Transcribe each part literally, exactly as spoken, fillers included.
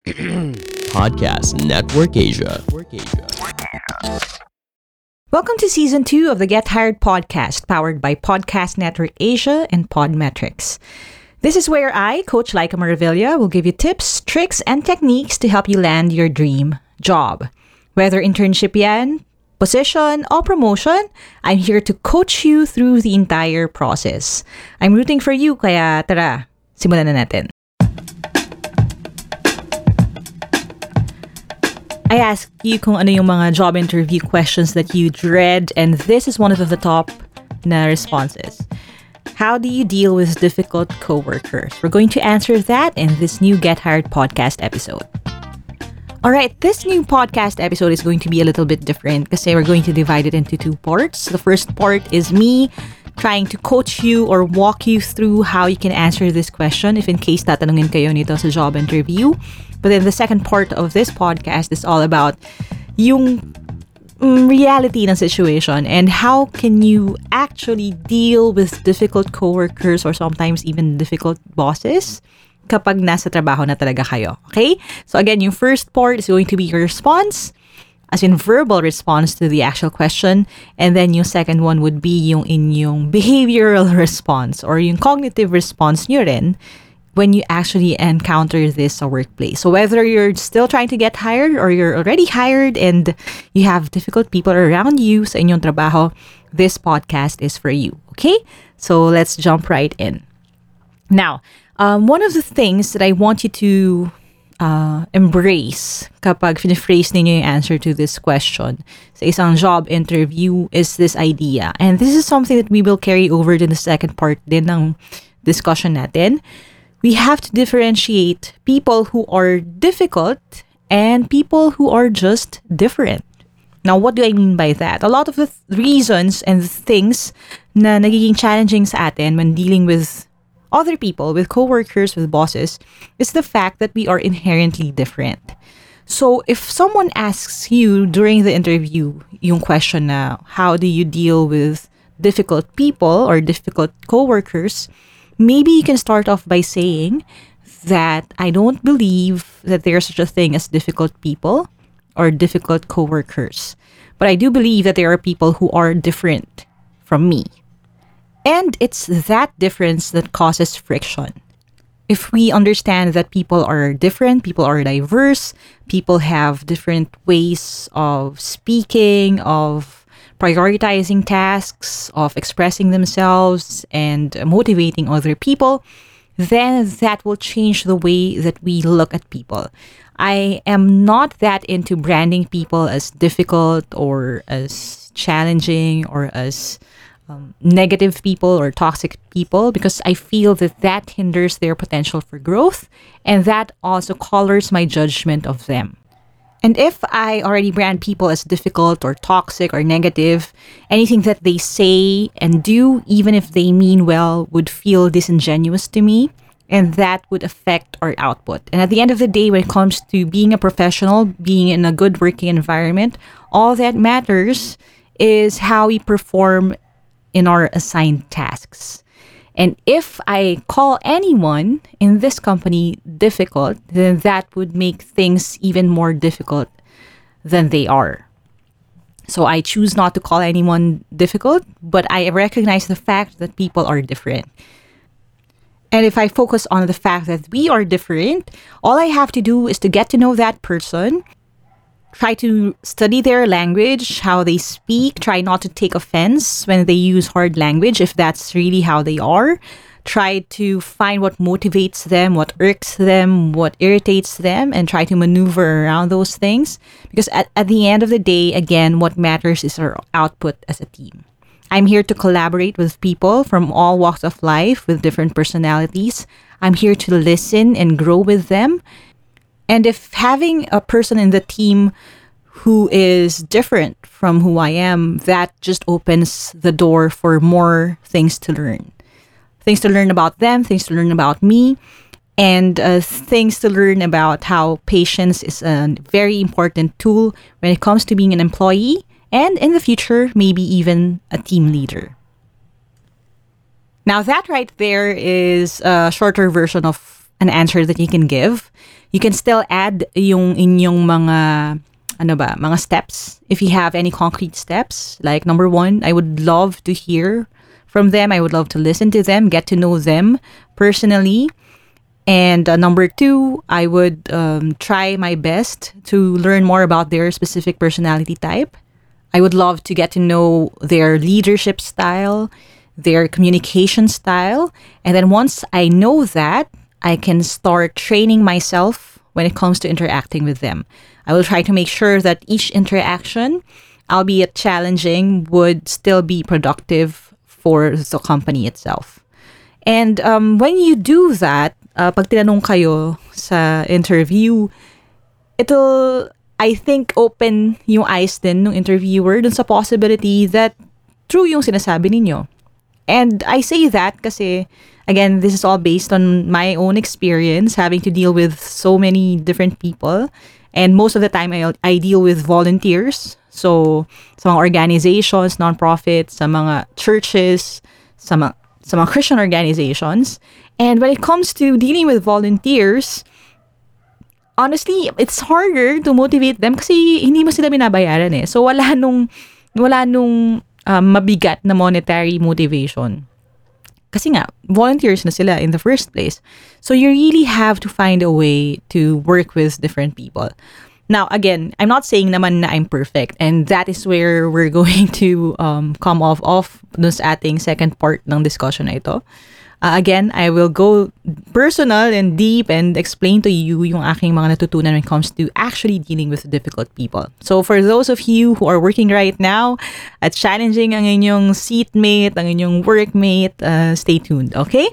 Podcast Network Asia. Welcome to Season two of the Get Hired podcast, powered by Podcast Network Asia and Podmetrics. This is where I, Coach Laika Maravilla, will give you tips, tricks, and techniques to help you land your dream job. Whether internship yan, position, or promotion, I'm here to coach you through the entire process. I'm rooting for you, kaya tara, simulan na natin. I asked you kung ano yung mga job interview questions that you dread, and this is one of the top na responses. How do you deal with difficult coworkers? We're going to answer that in this new Get Hired podcast episode. Alright, this new podcast episode is going to be a little bit different kasi we're going to divide it into two parts. The first part is me trying to coach you or walk you through how you can answer this question if in case tatanungin kayo nito sa job interview. But then the second part of this podcast is all about yung mm, reality ng situation and how can you actually deal with difficult coworkers or sometimes even difficult bosses kapag nasa trabaho na talaga kayo. Okay? So again, yung first part is going to be your response, as in verbal response to the actual question, and then yung second one would be yung inyong behavioral response or yung cognitive response nyo rin when you actually encounter this at workplace. So whether you're still trying to get hired or you're already hired and you have difficult people around you sa inyong trabaho, this podcast is for you. Okay? So let's jump right in. Now, um, one of the things that I want you to uh, embrace kapag piniphrase ninyo yung answer to this question sa isang job interview is this idea. And this is something that we will carry over to the second part din ng discussion natin. We have to differentiate people who are difficult and people who are just different. Now, what do I mean by that? A lot of the th- reasons and the things na nagiging challenging sa atin when dealing with other people, with coworkers, with bosses, is the fact that we are inherently different. So, if someone asks you during the interview yung question na, how do you deal with difficult people or difficult coworkers, maybe you can start off by saying that I don't believe that there's such a thing as difficult people or difficult coworkers. But I do believe that there are people who are different from me. And it's that difference that causes friction. If we understand that people are different, people are diverse, people have different ways of speaking, of prioritizing tasks, of expressing themselves, and motivating other people, then that will change the way that we look at people. I am not that into branding people as difficult or as challenging or as um, negative people or toxic people because I feel that that hinders their potential for growth and that also colors my judgment of them. And if I already brand people as difficult or toxic or negative, anything that they say and do, even if they mean well, would feel disingenuous to me, and that would affect our output. And at the end of the day, when it comes to being a professional, being in a good working environment, all that matters is how we perform in our assigned tasks. And if I call anyone in this company difficult, then that would make things even more difficult than they are. So I choose not to call anyone difficult, but I recognize the fact that people are different. And if I focus on the fact that we are different, all I have to do is to get to know that person, try to study their language, how they speak, try not to take offense when they use hard language, if that's really how they are. Try to find what motivates them, what irks them, what irritates them, and try to maneuver around those things. Because at, at the end of the day, again, what matters is our output as a team. I'm here to collaborate with people from all walks of life with different personalities. I'm here to listen and grow with them. And if having a person in the team who is different from who I am, that just opens the door for more things to learn. Things to learn about them, things to learn about me, and uh, things to learn about how patience is a very important tool when it comes to being an employee and in the future, maybe even a team leader. Now that right there is a shorter version of an answer that you can give. You can still add yung inyong mga ano ba, mga steps. If you have any concrete steps, like number one, I would love to hear from them. I would love to listen to them, get to know them personally. And uh, number two, I would um, try my best to learn more about their specific personality type. I would love to get to know their leadership style, their communication style. And then once I know that, I can start training myself when it comes to interacting with them. I will try to make sure that each interaction, albeit challenging, would still be productive for the company itself. And um, when you do that, uh, pag tinanong kayo sa interview, it'll, I think, open yung eyes din ng interviewer dun sa possibility that true yung sinasabi ninyo. And I say that kasi, again, this is all based on my own experience having to deal with so many different people. And most of the time, I, I deal with volunteers. So, sa mga organizations, non-profits, sa mga churches, sa mga, sa mga Christian organizations. And when it comes to dealing with volunteers, honestly, it's harder to motivate them kasi hindi mo sila binabayaran eh. So, wala nung, wala nung um, mabigat na monetary motivation. Kasi nga, volunteers na sila in the first place. So, you really have to find a way to work with different people. Now, again, I'm not saying naman na I'm perfect. And that is where we're going to um, come off off dun sa ating second part ng discussion na ito. Uh, again, I will go personal and deep and explain to you yung aking mga natutunan when it comes to actually dealing with difficult people. So for those of you who are working right now at challenging ang inyong seatmate, ang inyong workmate, uh, stay tuned, okay?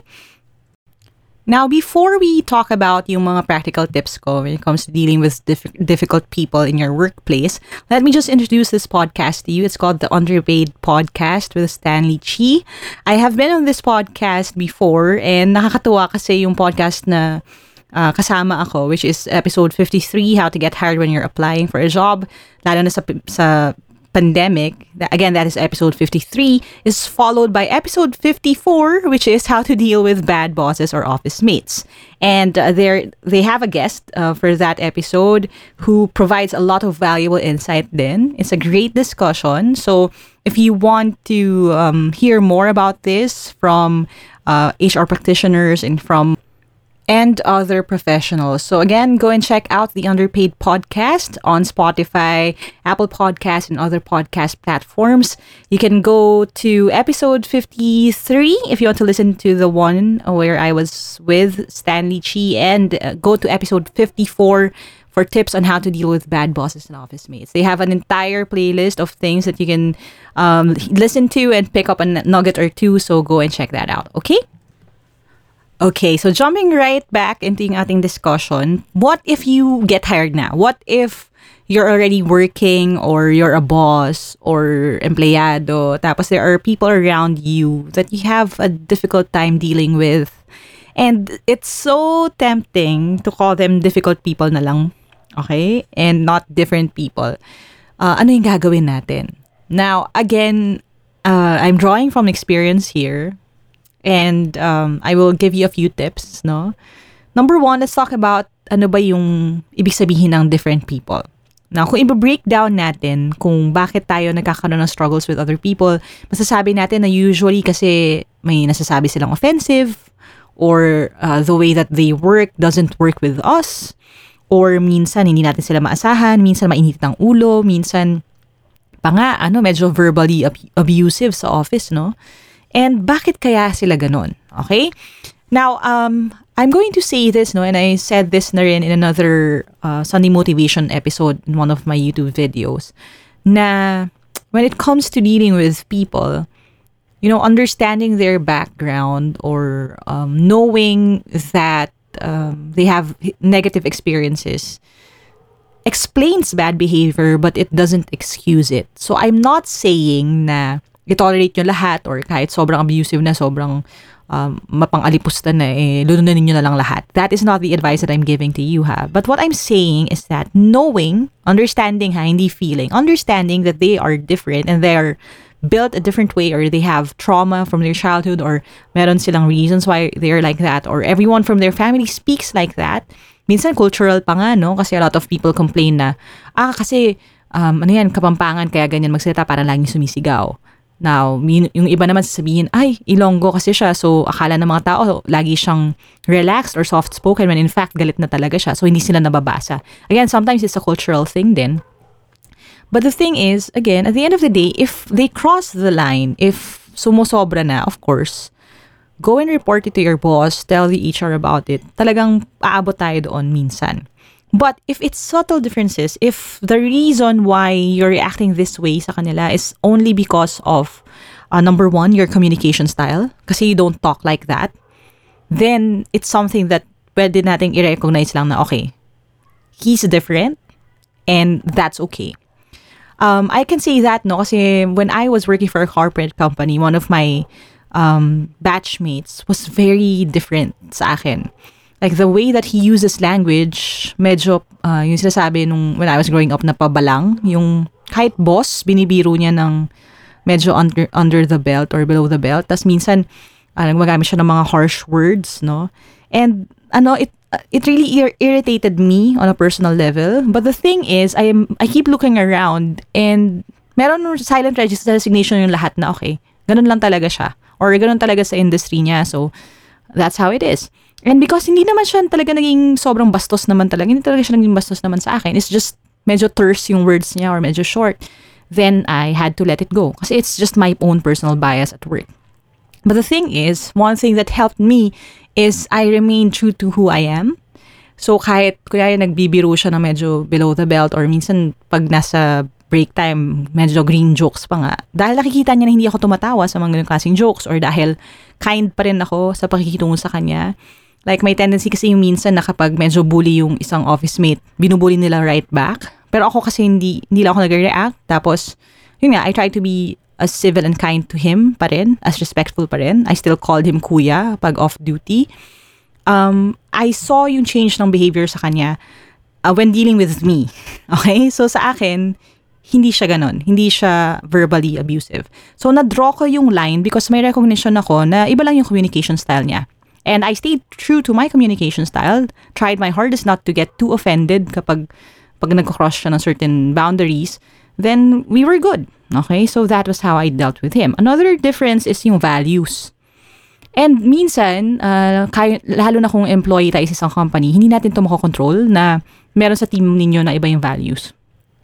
Now, before we talk about yung mga practical tips ko when it comes to dealing with diff- difficult people in your workplace, let me just introduce this podcast to you. It's called The Underpaid Podcast with Stanley Chi. I have been on this podcast before and nakakatuwa kasi yung podcast na uh, kasama ako, which is episode fifty-three, How to Get Hired When You're Applying for a Job, lalo na sa, sa pandemic. Again, that is episode fifty-three, is followed by episode fifty-four, which is how to deal with bad bosses or office mates. And uh, there they have a guest uh, for that episode who provides a lot of valuable insight then. It's a great discussion. So if you want to um, hear more about this from uh, H R practitioners and from and other professionals. So again, go and check out the Underpaid Podcast on Spotify, Apple Podcasts, and other podcast platforms. You can go to episode fifty-three if you want to listen to the one where I was with Stanley Chi, and uh, go to episode fifty-four for tips on how to deal with bad bosses and office mates. They have an entire playlist of things that you can um, listen to and pick up a nugget or two, so go and check that out, okay? Okay, so jumping right back into yung ating discussion, what if you get hired now? What if you're already working or you're a boss or empleyado, tapos there are people around you that you have a difficult time dealing with, and it's so tempting to call them difficult people na lang, okay? And not different people. Uh, ano yung gagawin natin? Now, again, uh, I'm drawing from experience here. And um, I will give you a few tips, no? Number one, let's talk about ano ba yung ibig sabihin ng different people. Now, kung i-break down natin kung bakit tayo nagkakaroon ng struggles with other people, masasabi natin na usually kasi may nasasabi silang offensive, or uh, the way that they work doesn't work with us, or minsan hindi natin sila maasahan, minsan mainit ang ulo, minsan pa nga, ano, medyo verbally ab- abusive sa office, no? And bakit kaya sila ganon? Okay? Now, um, I'm going to say this, no, and I said this na rin in another uh, Sunday Motivation episode in one of my YouTube videos, na when it comes to dealing with people, you know, understanding their background or um, knowing that um, they have negative experiences explains bad behavior, but it doesn't excuse it. So I'm not saying na i-tolerate nyo lahat or kahit sobrang abusive na, sobrang um, mapang-alipusta na, eh, lulununin nyo na lang lahat. That is not the advice that I'm giving to you, ha. But what I'm saying is that knowing, understanding, ha, hindi feeling, understanding that they are different and they are built a different way, or they have trauma from their childhood, or meron silang reasons why they're like that, or everyone from their family speaks like that. Minsan cultural pa nga, no? Kasi a lot of people complain na, ah, kasi, um, ano yan, Kapampangan, kaya ganyan magsalita, para laging sumisigaw. Now, yung iba naman sasabihin, ay, Ilonggo kasi siya, so akala ng mga tao, lagi siyang relaxed or soft-spoken, when in fact, galit na talaga siya, so hindi sila nababasa. Again, sometimes it's a cultural thing din. But the thing is, again, at the end of the day, if they cross the line, if sumusobra na, of course, go and report it to your boss, tell the H R about it. Talagang aabot tayo doon minsan. But if it's subtle differences, if the reason why you're reacting this way sa kanila is only because of, uh, number one, your communication style, kasi you don't talk like that, then it's something that pwede nating i-recognize lang na, okay, he's different, and that's okay. Um, I can say that, no, kasi when I was working for a corporate company, one of my um, batchmates was very different sa akin. Like, the way that he uses language, medyo, uh, yung sinasabi nung, when I was growing up, na pabalang. Yung, kahit boss, binibiro niya ng medyo under, under the belt or below the belt. Tas minsan, uh, magamit siya ng mga harsh words, no? And, ano, it, uh, it really ir- irritated me on a personal level. But the thing is, I am, I keep looking around, and meron ng silent register resignation yung lahat na, okay, ganun lang talaga siya. Or ganun talaga sa industry niya. So, that's how it is. And because hindi naman siya talaga naging sobrang bastos naman talaga, hindi talaga siya naging bastos naman sa akin. It's just medyo terse yung words niya or medyo short. Then I had to let it go. Kasi it's just my own personal bias at work. But the thing is, one thing that helped me is I remain true to who I am. So kahit kuya nagbibiro siya na medyo below the belt, or minsan pag nasa break time, medyo green jokes pa nga. Dahil nakikita niya na hindi ako tumatawa sa mga ganung klaseng jokes, or dahil kind pa rin ako sa pakikitungo sa kanya. Like, may tendency kasi yung minsan na kapag medyo bully yung isang office mate, binubully nila right back. Pero ako kasi hindi, hindi lang ako nag-react. Tapos, yun nga, I try to be as civil and kind to him pa rin, as respectful pa rin. I still called him kuya pag off-duty. Um, I saw yung change ng behavior sa kanya uh, when dealing with me. Okay? So, sa akin, hindi siya ganon. Hindi siya verbally abusive. So, na-draw ko yung line because may recognition ako na iba lang yung communication style niya. And I stayed true to my communication style, tried my hardest not to get too offended kapag pag nagko-cross siya ng certain boundaries, then we were good. Okay? So that was how I dealt with him. Another difference is yung values. And minsan, uh, kaya, lalo na kung employee tayo sa isang company, hindi natin ito makokontrol na meron sa team ninyo na iba yung values.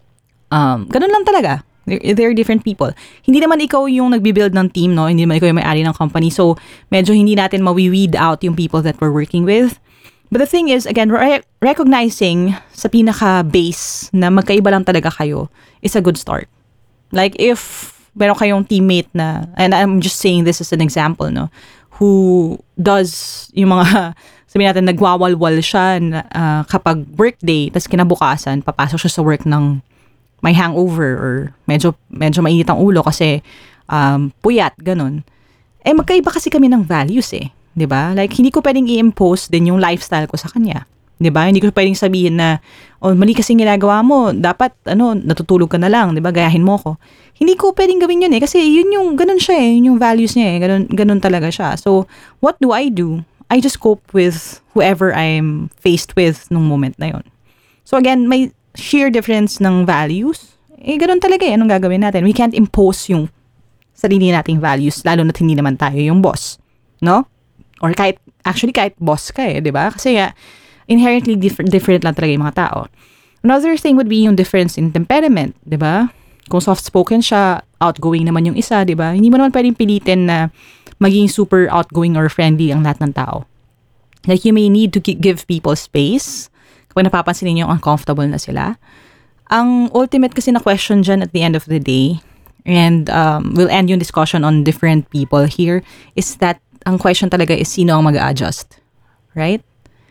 Um, ganun lang talaga. They're, they're different people. Hindi naman ikaw yung nagbi-build ng team, no? Hindi naman ikaw yung may-ari ng company. So, medyo hindi natin mawi-weed out yung people that we're working with. But the thing is, again, re- recognizing sa pinaka-base na magkaiba lang talaga kayo is a good start. Like, if meron kayong teammate na, and I'm just saying this as an example, no? Who does yung mga, sabihin natin, nagwawalwal siya na, uh, kapag workday, tas kinabukasan, papasok siya sa work ng may hangover or medyo medyo mainit ang ulo kasi um, puyat, ganun. Eh, magkaiba kasi kami ng values eh. 'Di ba? Like, hindi ko pwedeng i-impose din yung lifestyle ko sa kanya. 'Di ba? Hindi ko pwedeng sabihin na, oh, mali kasi ginagawa mo, dapat, ano, natutulog ka na lang, 'di ba? Gayahin mo ko. Hindi ko pwedeng gawin yun eh. Kasi yun yung, ganun siya eh. Yun yung values niya eh. Ganun, ganun talaga siya. So, what do I do? I just cope with whoever I'm faced with nung moment na yun. So, again, may sheer difference ng values, eh, ganun talaga eh. Anong gagawin natin? We can't impose yung sarili nating values, lalo na't hindi naman tayo yung boss. No? Or kahit, actually, kahit boss ka eh, di ba? Kasi uh, inherently different, different lang talaga yung mga tao. Another thing would be yung difference in temperament, di ba? Kung soft-spoken siya, outgoing naman yung isa, di ba? Hindi mo naman pwedeng pilitin na maging super outgoing or friendly ang lahat ng tao. Like, you may need to give people space kung napapansin niyo uncomfortable na sila. Ang ultimate kasi na question dyan at the end of the day, and um, we'll end yung discussion on different people here, is that ang question talaga is sino ang mag-a-adjust. Right?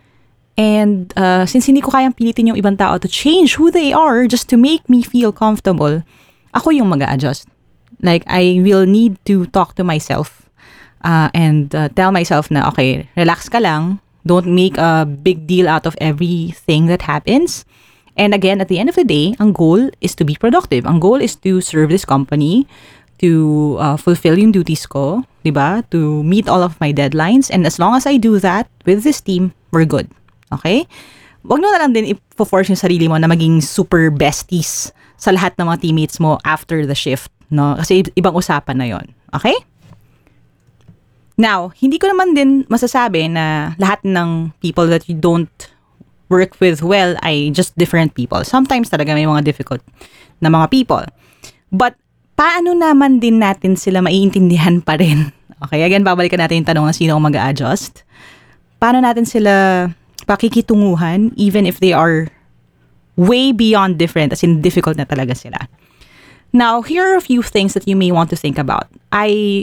And uh, since hindi ko kayang pilitin yung ibang tao to change who they are just to make me feel comfortable, ako yung mag-a-adjust. Like, I will need to talk to myself uh, and uh, tell myself na, okay, relax ka lang. Don't make a big deal out of everything that happens. And again, at the end of the day, ang goal is to be productive. Ang goal is to serve this company, to uh, fulfill yung duties ko, di ba? To meet all of my deadlines. And as long as I do that with this team, we're good. Okay? Wag mo na lang din i-force yung sarili mo na maging super besties sa lahat ng mga teammates mo after the shift. No? Kasi ibang usapan na yon. Okay? Now, hindi ko naman din masasabi na lahat ng people that you don't work with well ay just different people. Sometimes talaga may mga difficult na mga people. But paano naman din natin sila maiintindihan pa rin? Okay, again, babalikan natin yung tanong na sino ang mag-a-adjust. Paano natin sila pakikitunguhan even if they are way beyond different, as in difficult na talaga sila? Now, here are a few things that you may want to think about. I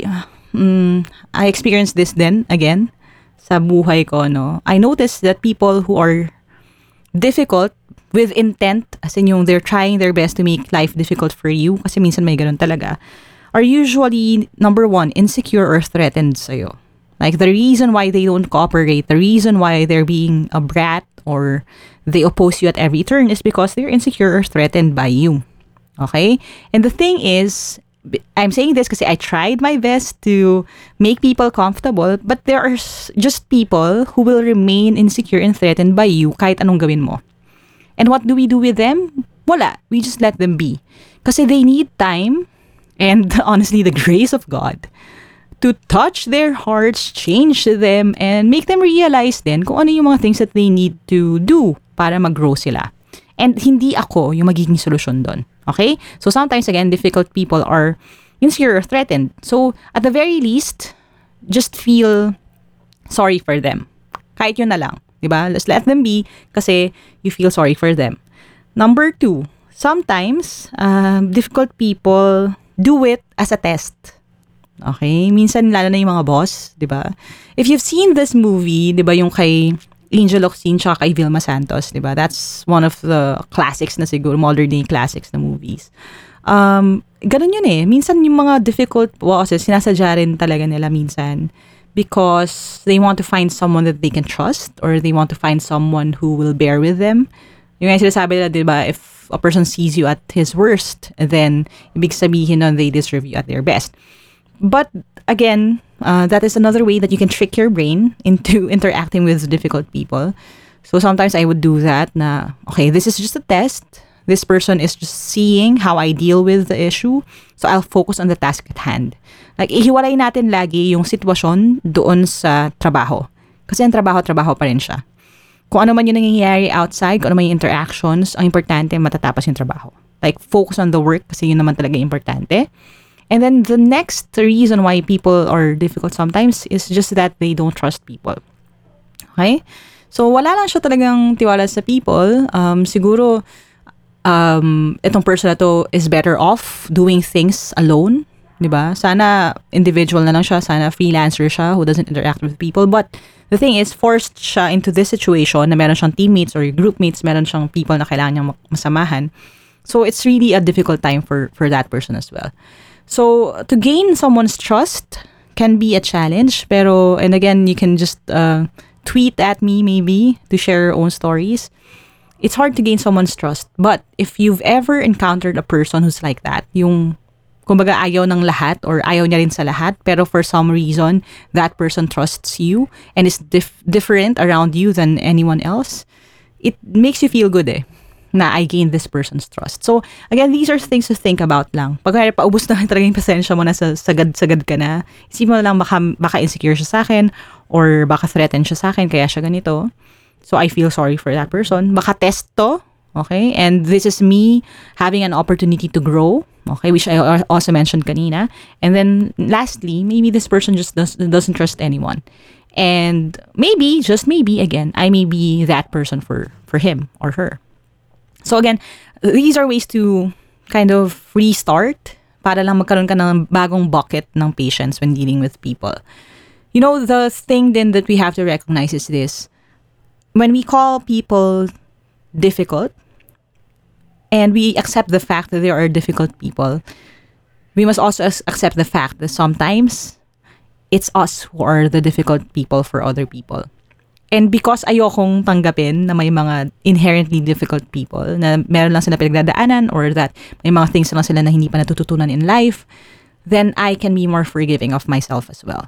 um, I experienced this then, again, sa buhay ko, no? I noticed that people who are difficult with intent, as in yung they're trying their best to make life difficult for you, kasi minsan may ganun talaga, are usually, number one, insecure or threatened sa'yo. Like, the reason why they don't cooperate, the reason why they're being a brat or they oppose you at every turn is because they're insecure or threatened by you. Okay? And the thing is, I'm saying this kasi I tried my best to make people comfortable, but there are just people who will remain insecure and threatened by you kahit anong gawin mo. And what do we do with them? Wala. We just let them be. Kasi they need time and honestly the grace of God to touch their hearts, change them, and make them realize then kung ano yung mga things that they need to do para mag-grow sila. And hindi ako yung magiging solusyon doon. Okay? So sometimes, again, difficult people are insecure or threatened. So at the very least, just feel sorry for them. Kahit yun na lang. Diba? Let's let them be kasi you feel sorry for them. Number two, sometimes uh, difficult people do it as a test. Okay? Minsan lalo na yung mga boss, diba? If you've seen this movie, diba, yung kay Angel Locsin tsaka kay Vilma Santos, diba? That's one of the classics na siguro, modern day classics na movies. Um, ganun yun eh. Minsan yung mga difficult bosses, sinasadya rin talaga nila minsan because they want to find someone that they can trust or they want to find someone who will bear with them. Yung nga sinasabi nila, diba, if a person sees you at his worst, then ibig sabihin nun they deserve you at their best. But again, uh, that is another way that you can trick your brain into interacting with difficult people. So sometimes I would do that na, okay, this is just a test. This person is just seeing how I deal with the issue. So I'll focus on the task at hand. Like, ihiwalay natin lagi yung sitwasyon doon sa trabaho. Kasi ang trabaho, trabaho pa rin siya. Kung ano man yung nangyayari outside, kung ano man yung interactions, ang importante, matatapos yung trabaho. Like, focus on the work kasi yun naman talaga importante. And then the next reason why people are difficult sometimes is just that they don't trust people. Okay? So, wala lang siya talagang tiwala sa people. Um, siguro, um, itong person na to is better off doing things alone. Diba? Sana individual na lang siya. Sana freelancer siya who doesn't interact with people. But the thing is, forced siya into this situation na meron siyang teammates or groupmates, meron siyang people na kailangan niyang masamahan. So, it's really a difficult time for, for that person as well. So, to gain someone's trust can be a challenge. Pero, and again, you can just uh, tweet at me maybe to share your own stories. It's hard to gain someone's trust. But if you've ever encountered a person who's like that, yung kumbaga ayaw ng lahat or ayaw niya rin sa lahat, pero for some reason, that person trusts you and is dif- different around you than anyone else, it makes you feel good eh. Na I gained this person's trust. So, again, these are things to think about lang. Pag kaya paubos na talaga yung pasensya mo na sa sagad-sagad ka na, isipin mo lang baka, baka insecure siya sa akin or baka threatened siya sa akin kaya siya ganito. So, I feel sorry for that person. Baka test to, okay? And this is me having an opportunity to grow, okay? Which I also mentioned kanina. And then, lastly, maybe this person just does, doesn't trust anyone. And maybe, just maybe, again, I may be that person for, for him or her. So again, these are ways to kind of restart para lang magkaroon ka ng bagong bucket ng patience when dealing with people. You know, the thing then that we have to recognize is this. When we call people difficult and we accept the fact that there are difficult people, we must also accept the fact that sometimes it's us who are the difficult people for other people. And because ayokong tanggapin na may mga inherently difficult people, na meron lang sila pinagdadaanan or that may mga things lang sila na hindi pa natututunan in life, then I can be more forgiving of myself as well.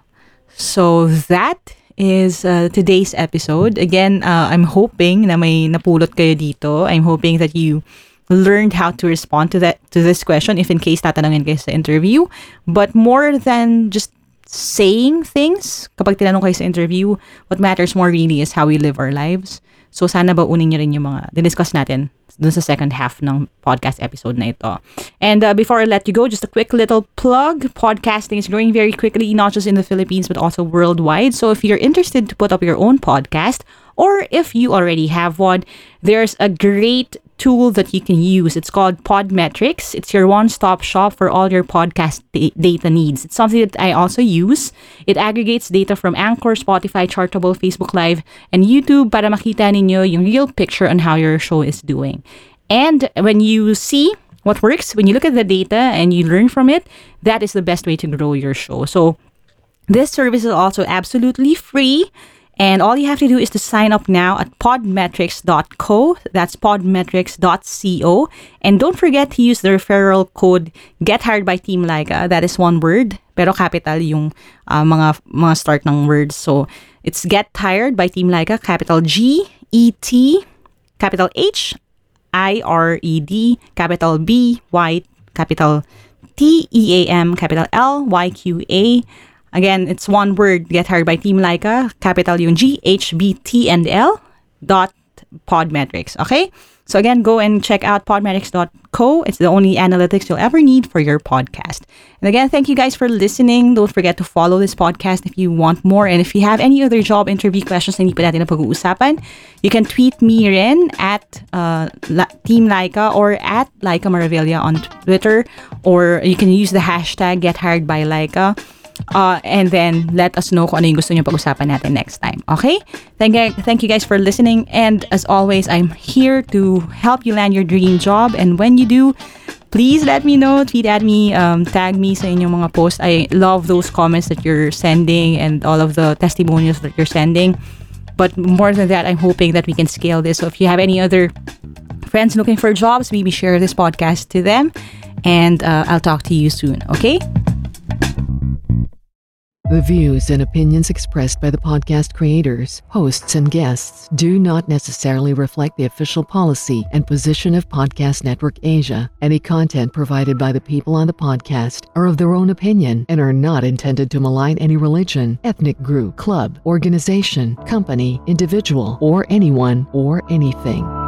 So that is uh, today's episode. Again, uh, I'm hoping na may napulot kayo dito. I'm hoping that you learned how to respond to that to this question if in case tatanungin kayo sa interview. But more than just saying things, kapag tinanong kayo sa interview, what matters more really is how we live our lives. So sana baunin niyo rin yung mga diniscuss natin dun sa second half ng podcast episode na ito. And uh, before I let you go, just a quick little plug. Podcasting is growing very quickly, not just in the Philippines, but also worldwide. So if you're interested to put up your own podcast, or if you already have one, there's a great tool that you can use. It's called Podmetrics. It's your one-stop shop for all your podcast da- data needs. It's something that I also use. It aggregates data from Anchor, Spotify, Chartable, Facebook Live, and YouTube para makita ninyo yung real picture on how your show is doing. And when you see what works, when you look at the data and you learn from it, that is the best way to grow your show. So this service is also absolutely free. And all you have to do is to sign up now at podmetrics dot co. That's podmetrics dot co. And don't forget to use the referral code GetHiredByTeamLaika. That is one word, pero capital yung uh, mga mga start ng words. So it's Get Hired by Team Laika, capital G E T, capital H I R E D, capital B Y, capital T E A M, capital L Y Q A. Again, it's one word, Get Hired by Team Laika, capital yung G, H, B, T, and L, dot Podmetrics, okay? So again, go and check out podmetrics dot co. It's the only analytics you'll ever need for your podcast. And again, thank you guys for listening. Don't forget to follow this podcast if you want more. And if you have any other job interview questions na hindi pa natin na pag-uusapan, you can tweet me rin at uh, La- Team Laika or at Laika Maravilla on Twitter. Or you can use the hashtag Get Hired by Laika. Uh, and then let us know kung ano yung gusto nyo pag-usapan natin next time. Okay? Thank you, thank you guys for listening. And as always, I'm here to help you land your dream job. And when you do, please let me know. Tweet at me. Um, tag me sa inyong mga posts. I love those comments that you're sending and all of the testimonials that you're sending. But more than that, I'm hoping that we can scale this. So if you have any other friends looking for jobs, maybe share this podcast to them. And uh, I'll talk to you soon. Okay? The views and opinions expressed by the podcast creators, hosts, and guests do not necessarily reflect the official policy and position of Podcast Network Asia. Any content provided by the people on the podcast are of their own opinion and are not intended to malign any religion, ethnic group, club, organization, company, individual, or anyone or anything.